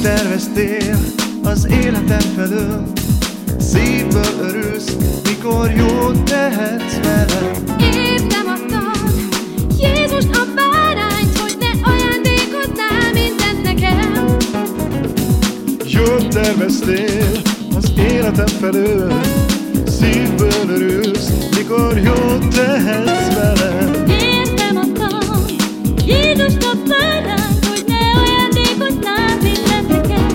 terveztél az életem felől, szívből örülsz, mikor jót tehetsz velem. Értem adtad Jézust, a bárányt, hogy ne ajándékoznál mindent nekem. Jót terveztél az életem felől, szívből örülsz, mikor jót tehetsz velem. Értem adtad Jézust, a bárányt, hogy ne ajándékoznál mindent nekem.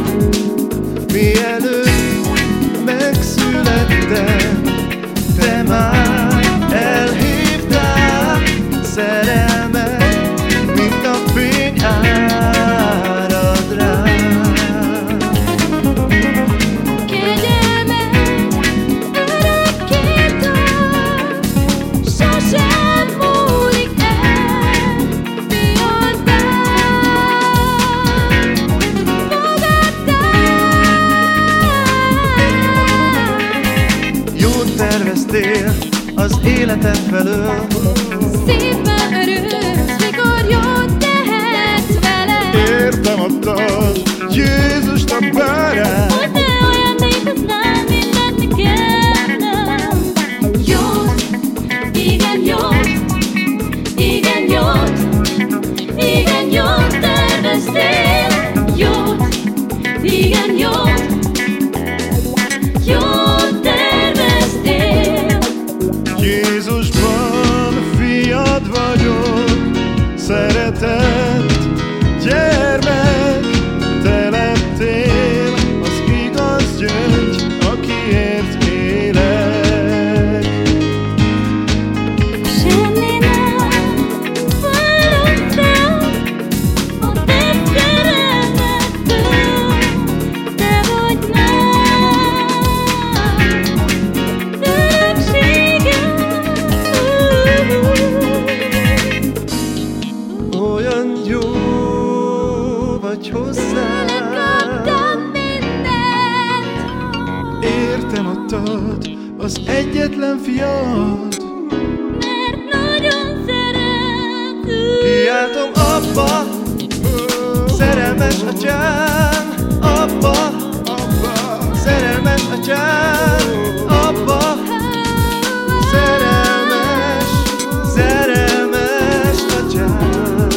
Mielőtt megszülettem, te már elhívtál, szerelmet, mint a fény árad rám. Kegyelmed örökké tart, sosem múlik el, miattál fogadtál. Jót terveztél az életem felől, Szívben örülsz, mikor jót tehetsz velem. értem adtad Jézust, a bárányt, Hogy ne ajándékoznál mindent nekem, nem. Jót, igen jót, igen jót, igen jót terveztél. Jót, igen jót, jót terveztél. Jézusban fiad vagyok, szeretett gyermek, te lettél az igaz gyöngy, akiért élek. Semmi nem várok el a te szerelmettől, te vagy már örökségem. Olyan jó vagy hozzám, Kaptam mindent, értem adtad az egyetlen fiad. mert nagyon szeretünk. Kiáltom abba, szerelmes atyám, abba, szerelmes atyám, abba, szerelmes, szerelmes atyám.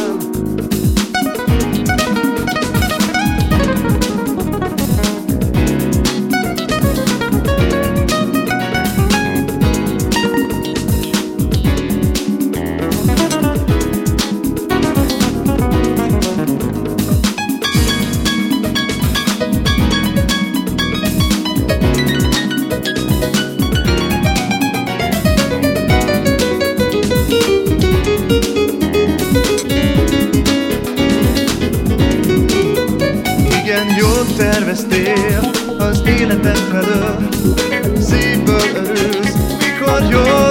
Igen, jól terveztél az életed felől, szívből örülsz, mikor jól